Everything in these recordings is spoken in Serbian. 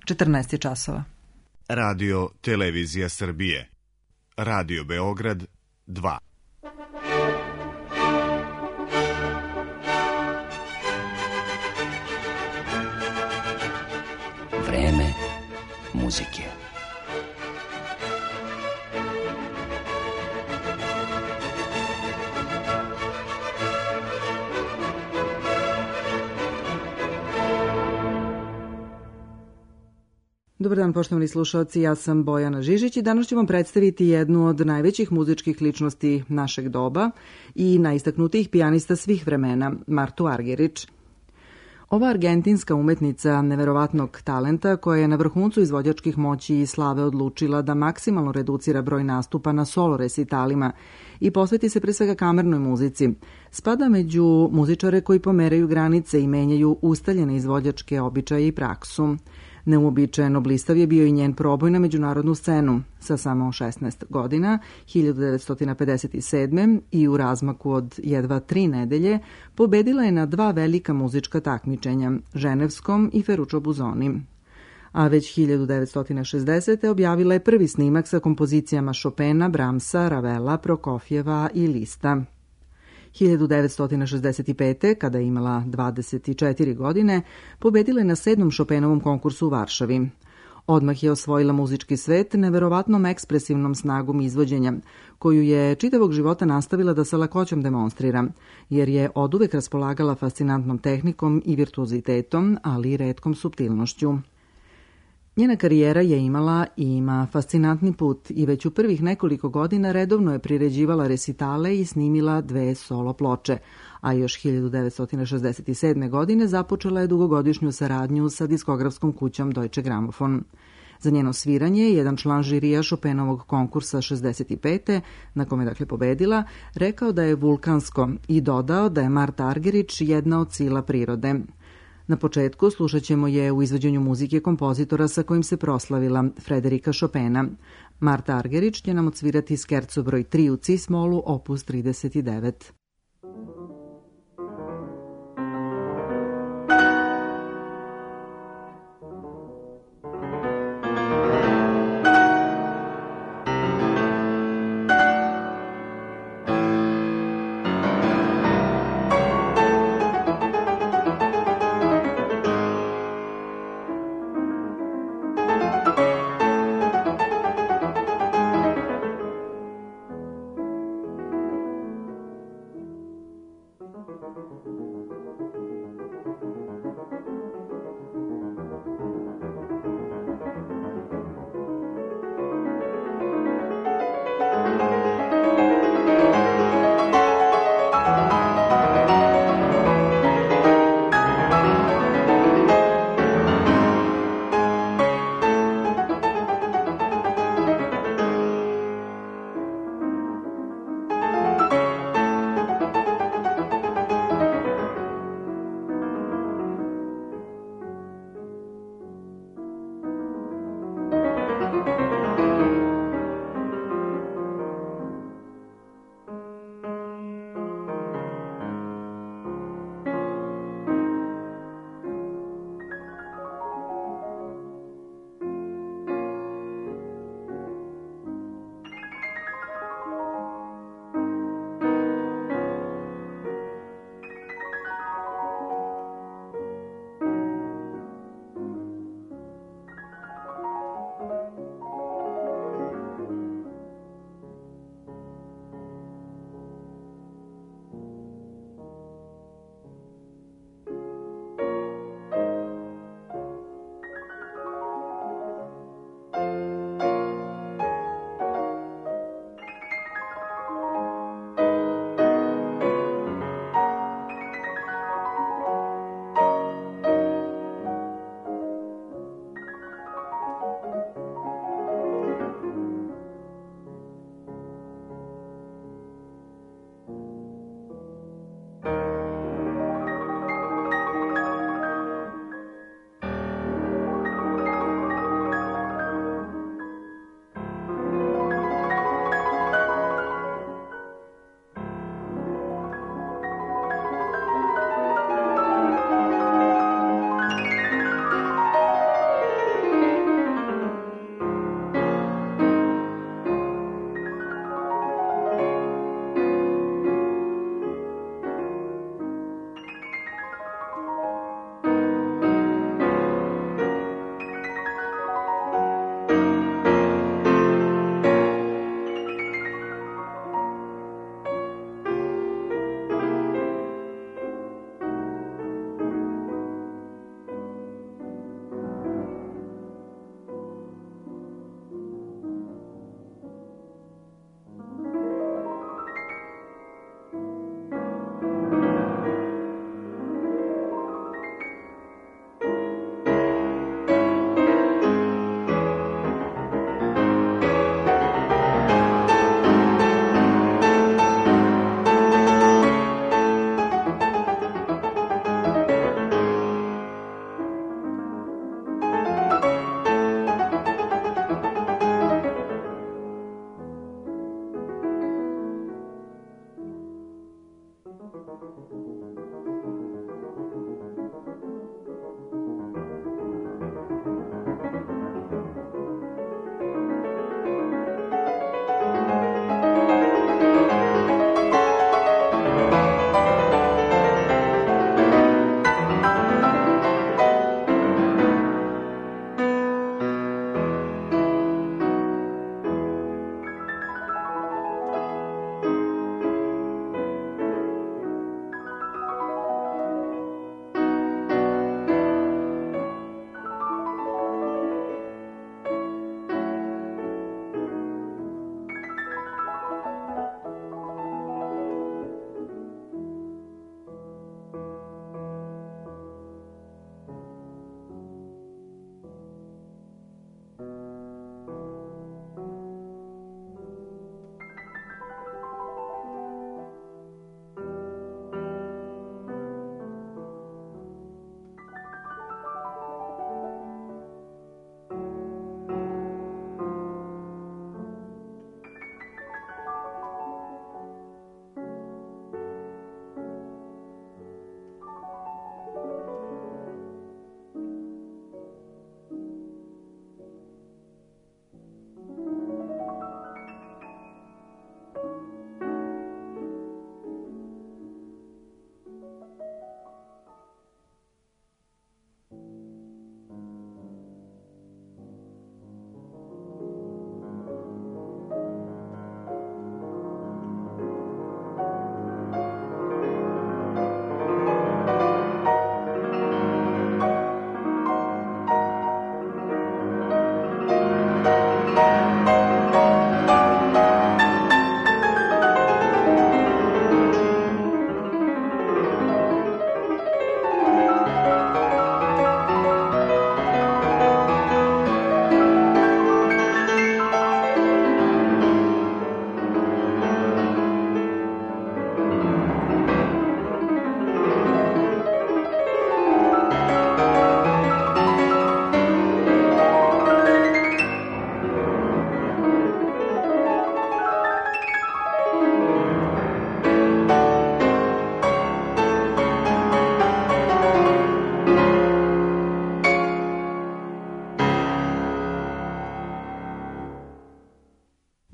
14 je časova. Radio Televizija Srbije. Radio Beograd 2. Vreme muzike. Dobar dan, poštovani slušalci, ja sam Bojana Žižić i danas ću vam predstaviti jednu od najvećih muzičkih ličnosti našeg doba i najistaknutijih pijanista svih vremena, Martu Argerich. Ova argentinska umetnica neverovatnog talenta, koja je na vrhuncu izvođačkih moći i slave odlučila da maksimalno reducira broj nastupa na solo resitalima i posveti se pre svega kamernoj muzici, spada među muzičare koji pomeraju granice i menjaju ustaljene izvođačke običaje i praksu. Neuobičajeno blistav je bio i njen proboj na međunarodnu scenu sa samo 16 godina, 1957. i u razmaku od jedva 3 nedelje pobedila je na 2 velika muzička takmičenja, ženevskom i Ferruccio Busoni. A već 1960. objavila je prvi snimak sa kompozicijama Chopina, Brahmsa, Ravela, Prokofjeva i Lista. 1965. kada je imala 24 godine, pobedila je na 7. Chopinovom konkursu u Varšavi. Odmah je osvojila muzički svet neverovatnom ekspresivnom snagom izvođenja, koju je čitavog života nastavila da sa lakoćom demonstrira, jer je oduvek raspolagala fascinantnom tehnikom i virtuozitetom, ali i retkom suptilnošću. Njena karijera je imala i ima fascinantni put i već u prvih nekoliko godina redovno je priređivala resitale i snimila 2 solo ploče, a još 1967. godine započela je dugogodišnju saradnju sa diskografskom kućom Deutsche Grammophon. Za njeno sviranje jedan član žirija Chopinovog konkursa 65. na kome je pobedila, rekao da je vulkansko i dodao da je Marta Argerich jedna od sila prirode. Na početku slušat ćemo je u izvođenju muzike kompozitora sa kojim se proslavila, Frederika Chopina. Marta Argerich će nam odsvirati skerco broj 3 u cis-molu, opus 39.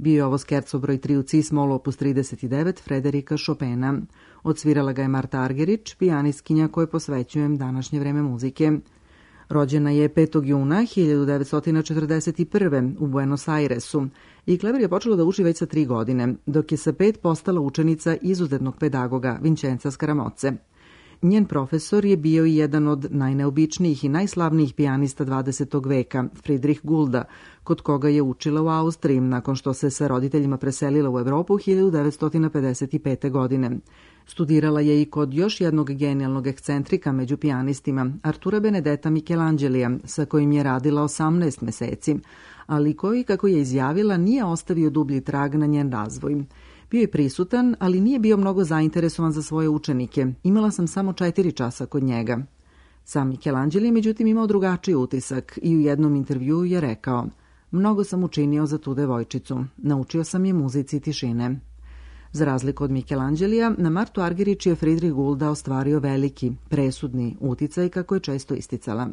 Bio je ovo skerco broj 3 u C-smol opus 39 Frederika Chopina. Odsvirala ga je Marta Argerich, pijanistkinja kojoj posvećujem današnje vreme muzike. Rođena je 5. juna 1941. u Buenos Airesu i klaver je počela da uči već sa 3 godine, dok je sa 5 postala učenica izuzetnog pedagoga Vincenza Scaramoze. Njen profesor je bio i jedan od najneobičnijih i najslavnijih pijanista 20. veka, Friedrich Gulda, kod koga je učila u Austriji nakon što se sa roditeljima preselila u Evropu 1955. godine. Studirala je i kod još jednog genijalnog ekscentrika među pijanistima, Artura Benedetta Michelangelija, sa kojim je radila 18 meseci, ali koji, kako je izjavila, nije ostavio dublji trag na njen razvoj. Bio je prisutan, ali nije bio mnogo zainteresovan za svoje učenike. Imala sam samo 4 časa kod njega. Sam Michelangelo je međutim imao drugačiji utisak i u jednom intervjuu je rekao: mnogo sam učinio za tu devojčicu. Naučio sam je muzici tišine. Za razliku od Michelangelija, na Martu Argerich je Friedrich Gulda ostvario veliki, presudni uticaj, kako je često isticala.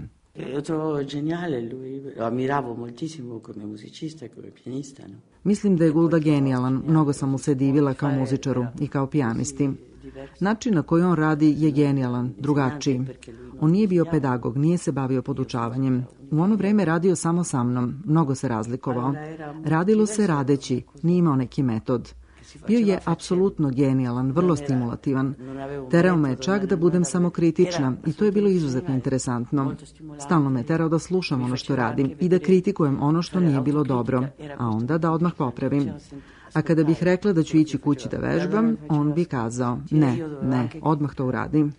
Mislim da je Gulda genijalan, mnogo sam mu se divila kao muzičaru i kao pijanisti. Način na koji on radi je genijalan, drugačiji. On nije bio pedagog, nije se bavio podučavanjem. U ono vreme radio samo sa mnom, mnogo se razlikovao. Radilo se radeći, nije imao neki metod. Bio je apsolutno genijalan, vrlo stimulativan. Terao me čak da budem samokritična i to je bilo izuzetno interesantno. Stalno me terao da slušam ono što radim i da kritikujem ono što nije bilo dobro, a onda da odmah popravim. A kada bih rekla da ću ići kući da vežbam, on bi kazao: ne, odmah to uradim.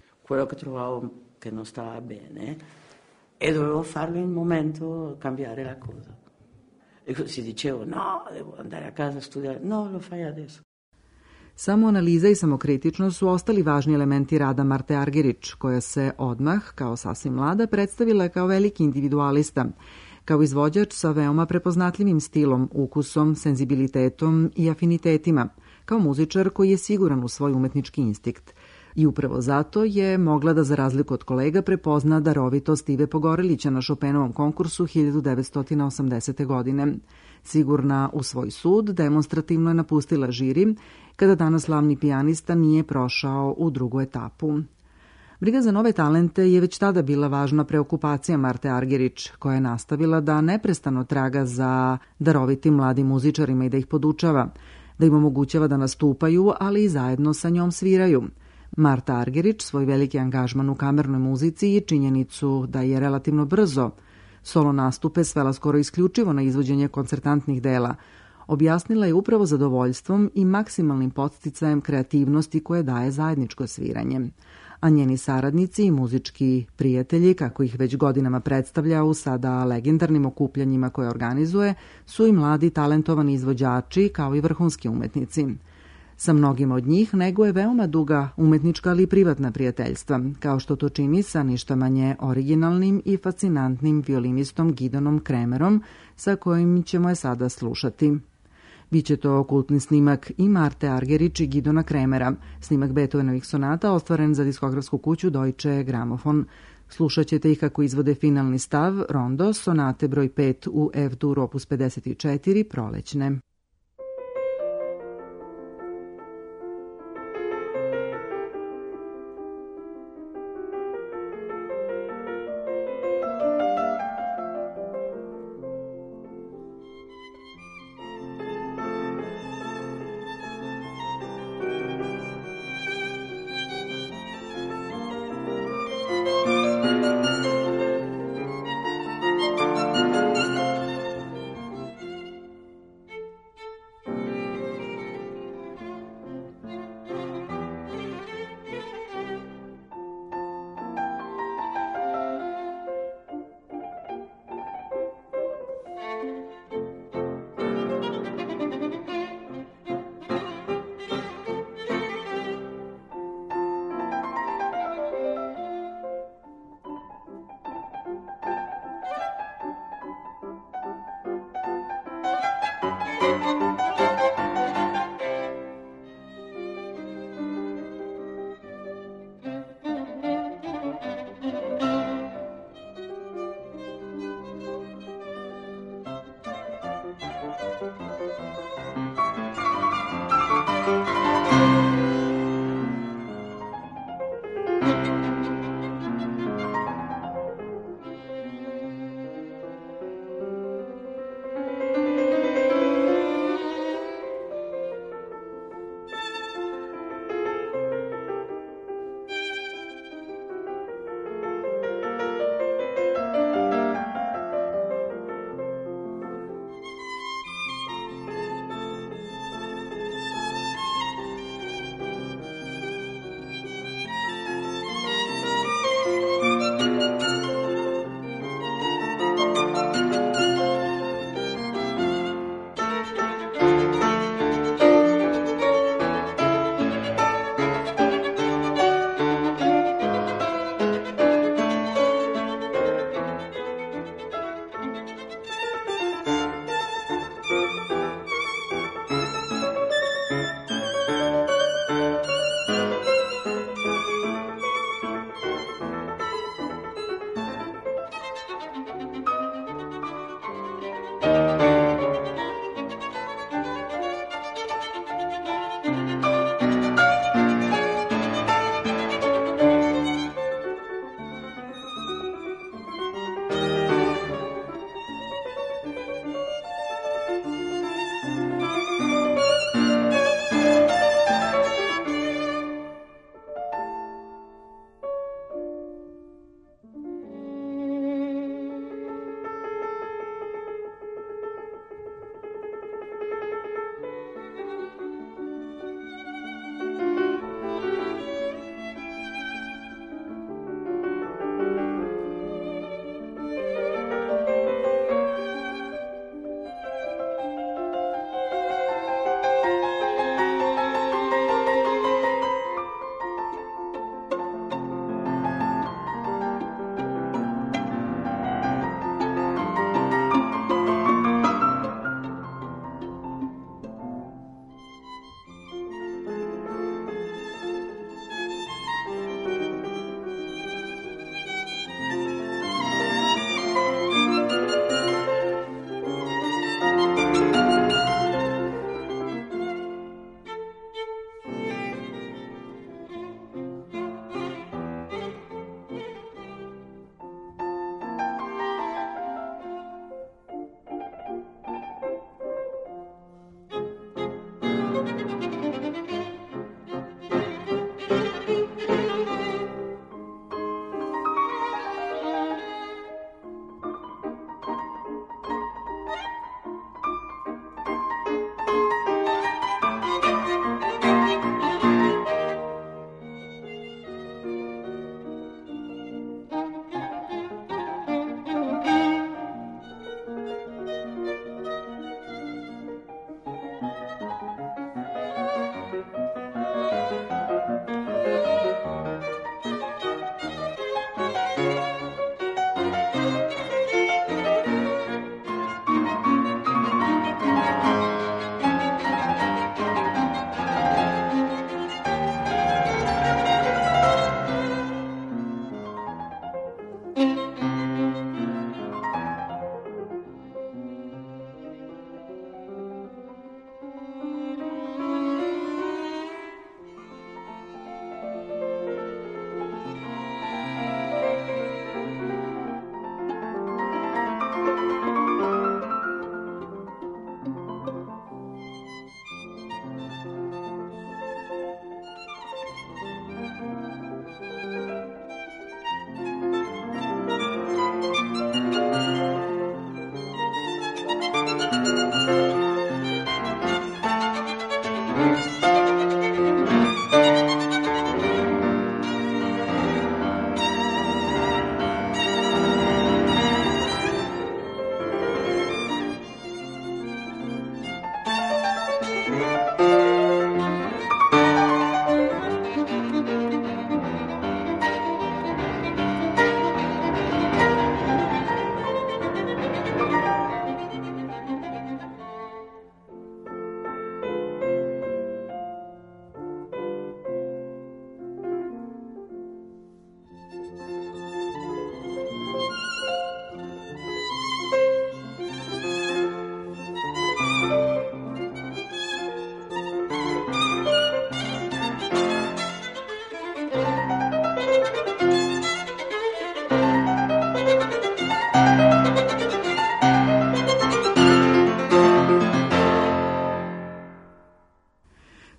E dovevo farlo in un momento, cambiare la cosa. E si dicevo: no, devo andare a casa a studiare. No, lo fai adesso. Samoanaliza i samokritičnost su ostali važni elementi rada Marte Argerich, koja se odmah, kao sasvim mlada, predstavila kao veliki individualista, kao izvođač sa veoma prepoznatljivim stilom, ukusom, senzibilitetom i afinitetima, kao muzičar koji je siguran u svoj umetnički instinkt. I upravo zato je mogla da, za razliku od kolega, prepozna darovitost Ive Pogorelića na Chopinovom konkursu 1980. godine. Sigurna u svoj sud, demonstrativno je napustila žiri, kada danas slavni pijanista nije prošao u drugu etapu. Briga za nove talente je već tada bila važna preokupacija Marte Argerich, koja je nastavila da neprestano traga za darovitim mladim muzičarima i da ih podučava, da im omogućava da nastupaju, ali i zajedno sa njom sviraju. Marta Argerich svoj veliki angažman u kamernoj muzici i činjenicu da je relativno brzo solo nastupe svela skoro isključivo na izvođenje koncertantnih dela, objasnila je upravo zadovoljstvom i maksimalnim podsticajem kreativnosti koje daje zajedničko sviranje. A njeni saradnici i muzički prijatelji, kako ih već godinama predstavlja u sada legendarnim okupljanjima koje organizuje, su i mladi talentovani izvođači kao i vrhunski umetnici. Sa mnogima od njih neguje veoma duga umetnička ali i privatna prijateljstva, kao što to čini sa ništa manje originalnim i fascinantnim violinistom Gidonom Kremerom, sa kojim ćemo je sada slušati. Biće to kultni snimak i Marte Argerich i Gidona Kremera, snimak Beethovenovih sonata ostvaren za diskografsku kuću Deutsche Grammophon. Slušat ćete ih kako izvode finalni stav, rondo, sonate broj 5 u F-dur opus 54, prolećne.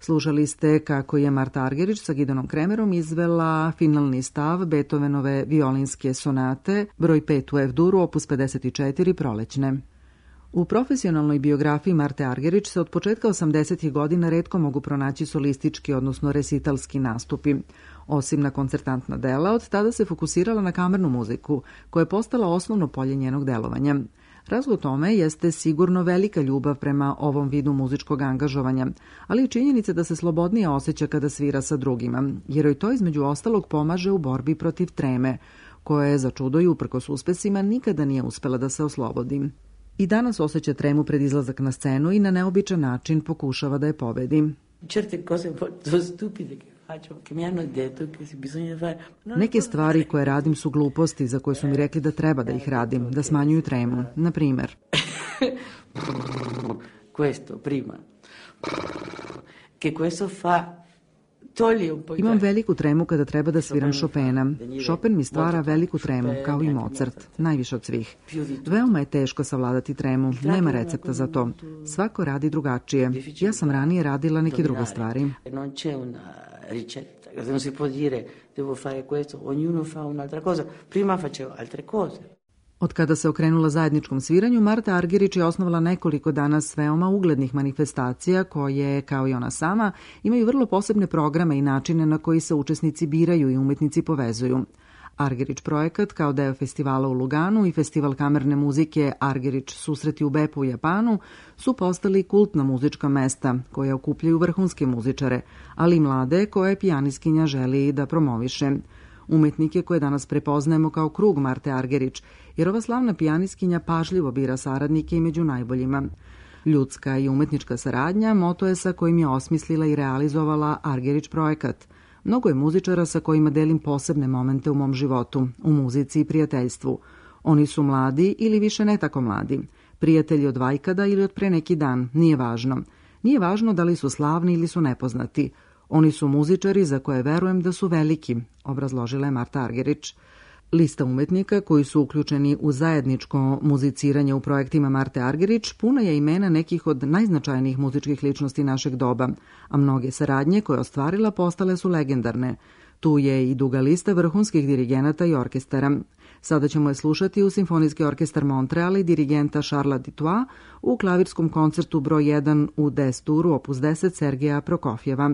Slušali ste kako je Marta Argerich sa Gideonom Kremerom izvela finalni stav Beethovenove violinske sonate, broj 5 u F-duru, opus 54, prolećne. U profesionalnoj biografiji Marte Argerich se od početka 80. godina retko mogu pronaći solistički, odnosno resitalski nastupi. Osim na koncertantna dela, od tada se fokusirala na kamernu muziku, koja je postala osnovno polje njenog delovanja. Razlog tome jeste sigurno velika ljubav prema ovom vidu muzičkog angažovanja, ali i činjenica da se slobodnije osjeća kada svira sa drugima, jer joj to između ostalog pomaže u borbi protiv treme, koja je, za čudo i uprkos uspesima, nikada nije uspela da se oslobodi. I danas osjeća tremu pred izlazak na scenu i na neobičan način pokušava da je pobedi. Neke stvari koje radim su gluposti za koje su mi rekli da treba da ih radim, da smanjuju tremu. Na primer. Imam veliku tremu kada treba da sviram Chopina. Chopin mi stvara veliku tremu, kao i Mozart, najviše od svih. Veoma je teško savladati tremu, nema recepta za to. Svako radi drugačije. Ja sam ranije radila neke druge stvari. Non si può dire devo fare questo, ognuno fa un'altra cosa. Prima facevo altre cose. Od kada se okrenula zajedničkom sviranju, Marta Argerich je osnovala nekoliko danas veoma uglednih manifestacija koje, kao i ona sama, imaju vrlo posebne programe i načine na koji se učesnici biraju i umetnici povezuju. Argerich projekat kao deo festivala u Luganu i festival kamerne muzike Argerich susreti u Beppu u Japanu su postali kultna muzička mesta koja okupljaju vrhunske muzičare, ali i mlade koje pijaniskinja želi da promoviše. Umetnike koje danas prepoznajemo kao krug Marte Argerich, jer ova slavna pijaniskinja pažljivo bira saradnike i među najboljima. Ljudska i umetnička saradnja moto je sa kojim je osmislila i realizovala Argerich projekat. Mnogo je muzičara sa kojima delim posebne momente u mom životu, u muzici i prijateljstvu. Oni su mladi ili više ne tako mladi, prijatelji od vajkada ili od pre neki dan, nije važno. Nije važno da li su slavni ili su nepoznati. Oni su muzičari za koje verujem da su veliki, obrazložila je Marta Argerich. Lista umetnika koji su uključeni u zajedničko muziciranje u projektima Marte Argerich puna je imena nekih od najznačajnijih muzičkih ličnosti našeg doba, a mnoge saradnje koje je ostvarila postale su legendarne. Tu je i duga lista vrhunskih dirigenata i orkestara. Sada ćemo je slušati u Simfonijski orkestar Montreala i dirigenta Charlesa Dutoit u klavirskom koncertu broj 1 u D-duru opus 10 Sergeja Prokofjeva.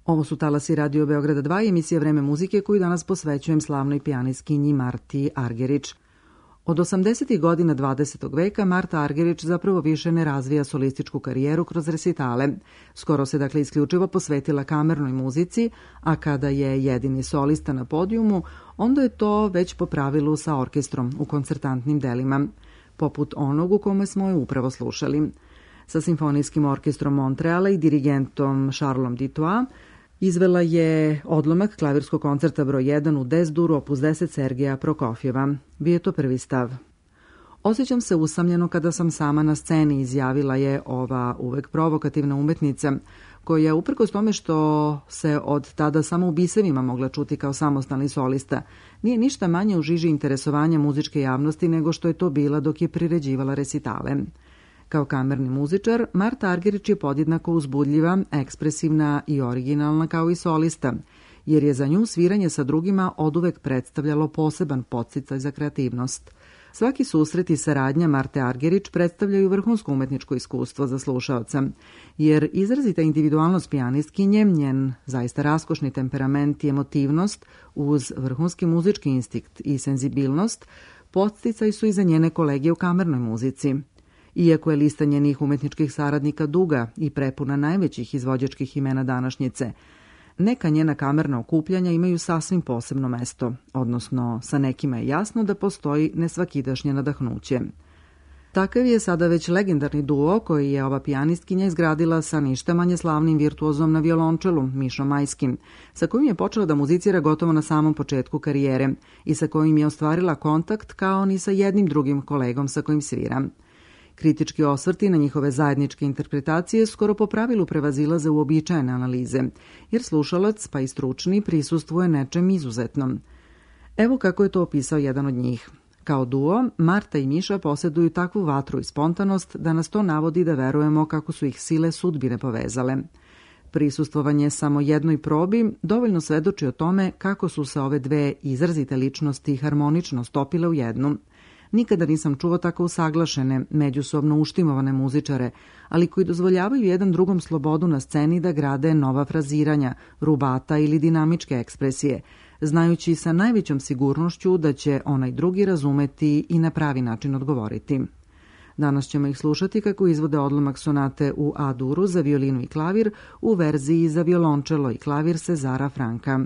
Ovo su talasi Radio Beograda 2 i emisija Vreme muzike koju danas posvećujem slavnoj pijanistkinji Marti Argerić. Od 80. godina 20. veka Marta Argerić zapravo više ne razvija solističku karijeru kroz resitale. Skoro se dakle isključivo posvetila kamernoj muzici, a kada je jedini solista na podijumu, onda je to već po pravilu sa orkestrom u koncertantnim delima, poput onog u kome smo je upravo slušali. Sa Simfonijskim orkestrom Montreala i dirigentom Charlesom Ditois izvela je odlomak klavirskog koncerta broj 1 u D-dur opus 10 Sergeja Prokofjeva. Bio je to prvi stav. Osjećam se usamljeno kada sam sama na sceni, izjavila je ova uvek provokativna umetnica, koja uprkos tome što se od tada samo u bisevima mogla čuti kao samostalni solista, nije ništa manje u žiži interesovanja muzičke javnosti nego što je to bila dok je priređivala resitale. Kao kamerni muzičar, Marta Argerić je podjednako uzbudljiva, ekspresivna i originalna kao i solista, jer je za nju sviranje sa drugima oduvek predstavljalo poseban podsticaj za kreativnost. Svaki susret i saradnja Marte Argerić predstavljaju vrhunsko umetničko iskustvo za slušaoca, jer izrazita individualnost pijanistkinje, njen zaista raskošni temperament i emotivnost uz vrhunski muzički instinkt i senzibilnost podsticaj su i za njene kolege u kamernoj muzici. Iako je lista njenih umetničkih saradnika duga i prepuna najvećih izvođačkih imena današnjice, neka njena kamerna okupljanja imaju sasvim posebno mesto, odnosno sa nekima je jasno da postoji nesvakidašnje nadahnuće. Takav je sada već legendarni duo koji je ova pijanistkinja izgradila sa ništa manje slavnim virtuozom na violončelu, Mišom Majskim, sa kojim je počela da muzicira gotovo na samom početku karijere i sa kojim je ostvarila kontakt kao ni sa jednim drugim kolegom sa kojim svira. Kritički osvrti na njihove zajedničke interpretacije skoro po pravilu prevazilaze uobičajene analize, jer slušalac, pa i stručni, prisustvuje nečem izuzetnom. Evo kako je to opisao jedan od njih. Kao duo, Marta i Miša posjeduju takvu vatru i spontanost da nas to navodi da verujemo kako su ih sile sudbine povezale. Prisustvovanje samo jednoj probi dovoljno svedoči o tome kako su se ove dve izrazite ličnosti harmonično stopile u jednu. Nikada nisam čuo tako usaglašene, međusobno uštimovane muzičare, ali koji dozvoljavaju jedan drugom slobodu na sceni da grade nova fraziranja, rubata ili dinamičke ekspresije, znajući sa najvećom sigurnošću da će onaj drugi razumeti i na pravi način odgovoriti. Danas ćemo ih slušati kako izvode odlomak sonate u A-duru za violinu i klavir u verziji za violončelo i klavir Cezara Franka.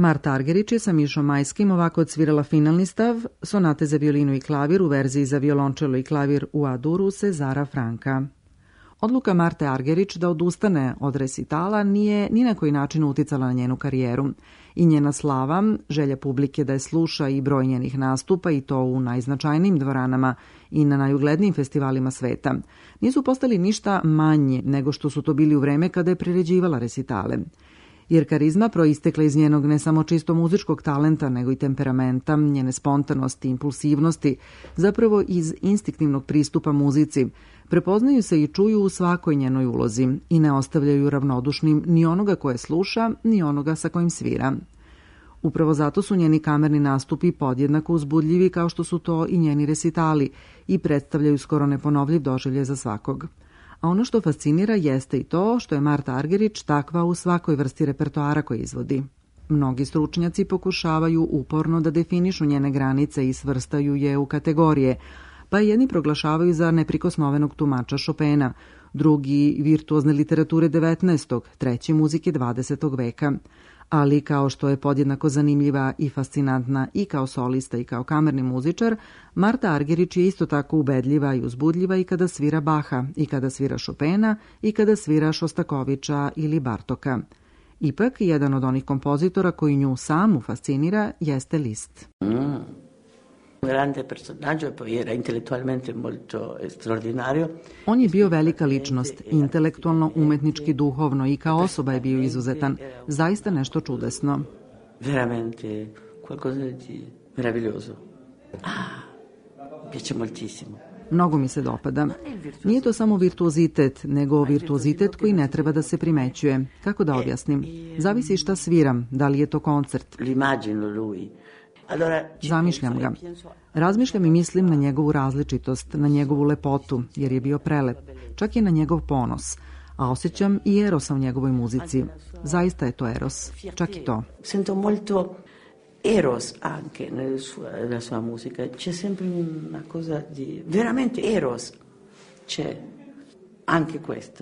Marta Argerich je sa Mišom Majskim ovako odsvirala finalni stav sonate za violinu i klavir u verziji za violončelo i klavir u A-duru Cezara Franka. Odluka Marte Argerich da odustane od resitala nije ni na koji način uticala na njenu karijeru i njena slava, želja publike da je sluša i broj njenih nastupa i to u najznačajnijim dvoranama i na najuglednijim festivalima sveta, nisu postali ništa manji nego što su to bili u vreme kada je priređivala resitale. Jer karizma proistekla iz njenog ne samo čisto muzičkog talenta, nego i temperamenta, njene spontanosti, impulsivnosti, zapravo iz instinktivnog pristupa muzici, prepoznaju se i čuju u svakoj njenoj ulozi i ne ostavljaju ravnodušnim ni onoga koje sluša, ni onoga sa kojim svira. Upravo zato su njeni kamerni nastupi podjednako uzbudljivi kao što su to i njeni resitali i predstavljaju skoro neponovljiv doživljaj za svakog. A ono što fascinira jeste i to što je Marta Argerich takva u svakoj vrsti repertoara koji izvodi. Mnogi stručnjaci pokušavaju uporno da definišu njene granice i svrstaju je u kategorije, pa jedni proglašavaju za neprikosnovenog tumača Chopina, drugi virtuozne literature 19. treći muzike 20. veka. Ali kao što je podjednako zanimljiva i fascinantna i kao solista i kao kamerni muzičar, Marta Argerich je isto tako ubedljiva i uzbudljiva i kada svira Baha, i kada svira Chopina, i kada svira Šostakoviča ili Bartoka. Ipak, jedan od onih kompozitora koji nju samu fascinira jeste Liszt. Grande personaggio, poi era intellettualmente molto straordinario. On je bio velika ličnost, intelektualno, umetnički, duhovno i kao osoba je bio izuzetan. Zaista nešto čudesno. Veramente qualcosa di meraviglioso. Piace moltissimo. Mnogo mi se dopada. Nije to samo virtuozitet, nego virtuozitet koji ne treba da se primećuje. Kako da objasnim? Zavisi šta sviram, da li je to koncert. L'immagino lui. Zamišljam ga. Razmišljam i mislim na njegovu različitost, na njegovu lepotu, jer je bio prelep, čak i na njegov ponos, a osjećam i erosa u njegovoj muzici. Zaista je to eros, čak i to. Sento molto eros anche nella sua musica. C'è sempre una cosa di veramente eros. C'è anche questo.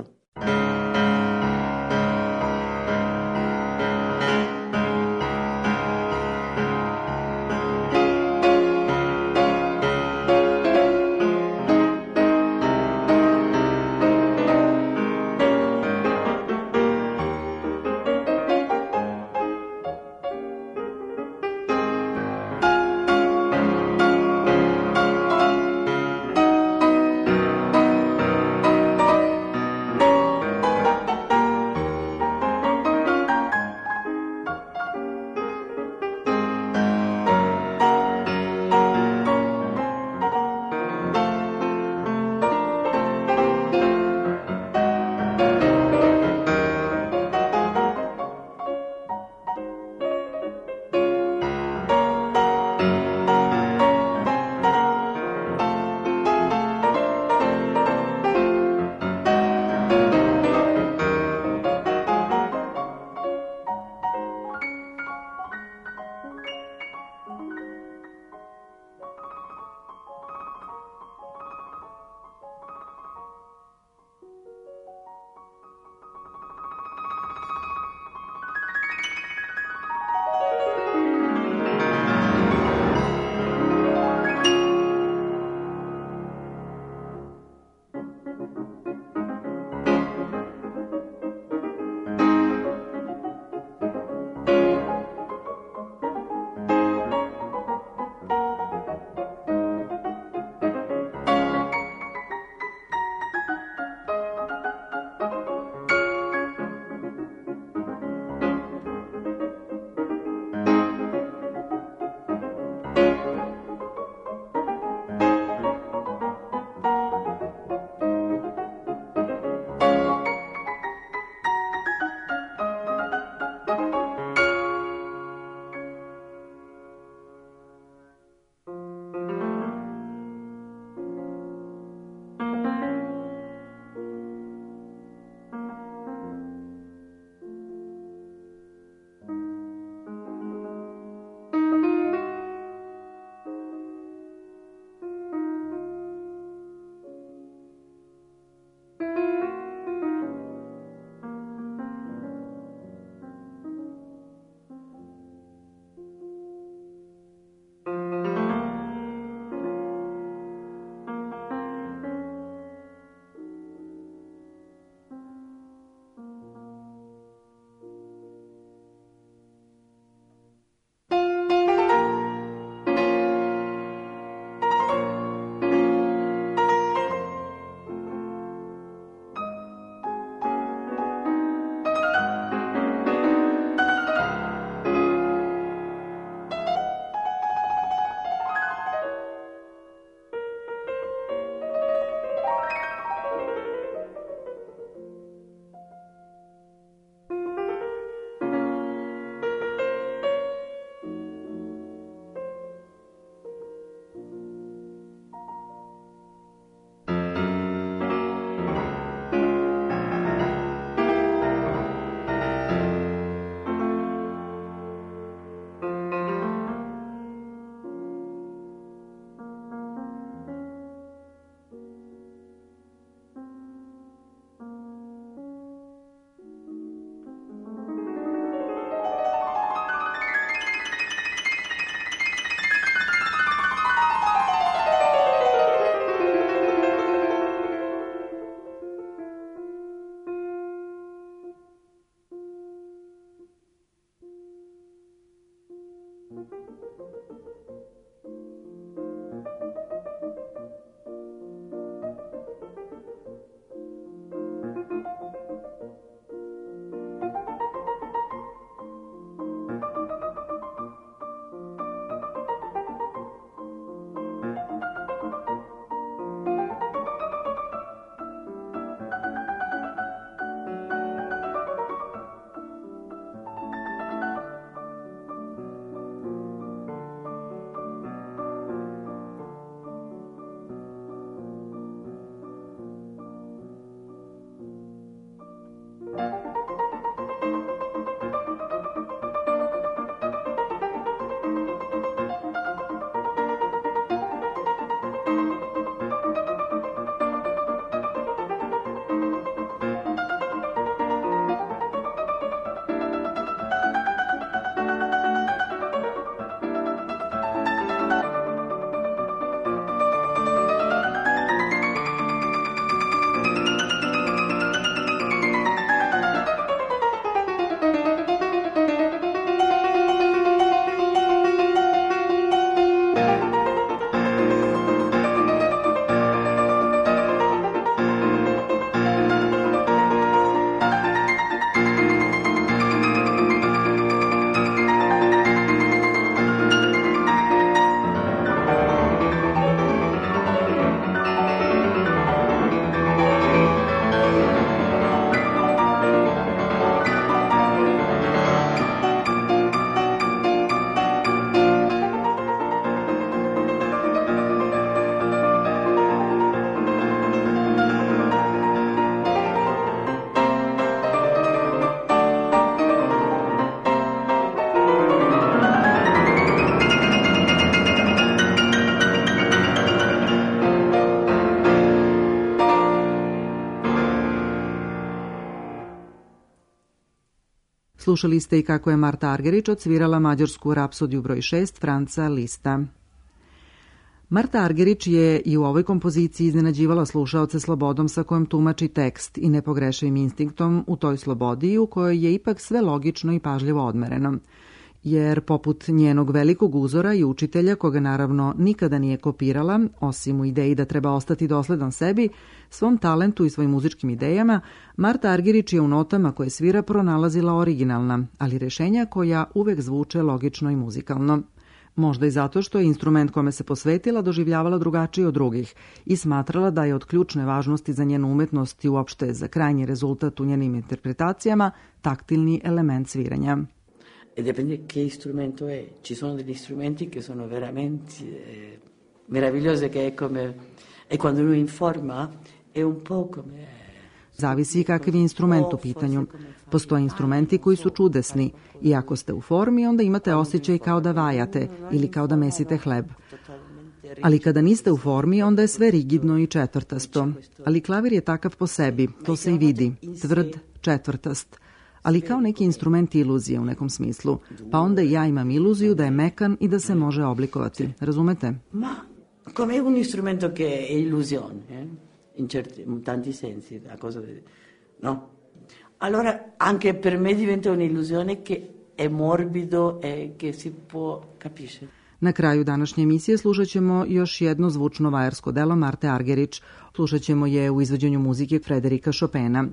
Slušali ste i kako je Marta Argerich odsvirala mađarsku rapsodiju broj 6 Franca Lista. Marta Argerich je i u ovoj kompoziciji iznenađivala slušaoce slobodom sa kojom tumači tekst i nepogrešivim instinktom u toj slobodi u kojoj je ipak sve logično i pažljivo odmereno. Jer poput njenog velikog uzora i učitelja, koga naravno nikada nije kopirala, osim u ideji da treba ostati dosledan sebi, svom talentu i svojim muzičkim idejama, Marta Argerich je u notama koje svira pronalazila originalna, ali rešenja koja uvek zvuče logično i muzikalno. Možda i zato što je instrument kome se posvetila doživljavala drugačije od drugih i smatrala da je od ključne važnosti za njenu umetnost i uopšte za krajnji rezultat u njenim interpretacijama taktilni element sviranja. E dipende che strumento è. Ci sono degli strumenti che sono veramente meravigliosi, che è come e quando uno in forma è un po' come. Zavisi i kakav je instrument u pitanju. Postoje instrumenti koji su čudesni i ako ste u formi onda imate osjećaj kao da vajate ili kao da mesite hleb. Ali kada niste u formi onda je sve rigidno i četvrtasto. Ali klavir je takav po sebi, to se i vidi, tvrd, četvrtast. Ali kao neki instrument iluzije u nekom smislu. Pa onda i ja imam iluziju da je mekan i da se može oblikovati. Razumete? Ma, come un instrumento che è illusione, in tanti sensi, la cosa, no? Allora, anche per me diventa un'illusione che è morbido e che si può, capisce? Na kraju današnje emisije slušat ćemo još jedno zvučno vajarsko delo Marte Argerich. Slušat ćemo je u izvođenju muzike Frederika Chopina.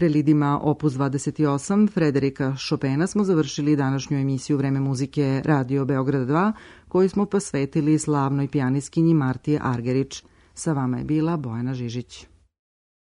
Prelidima opus 28 Frederika Chopina smo završili današnju emisiju Vreme muzike Radio Beograd 2, koju smo posvetili slavnoj pijanistkinji Marti Argerich. Sa vama je bila Bojana Žižić.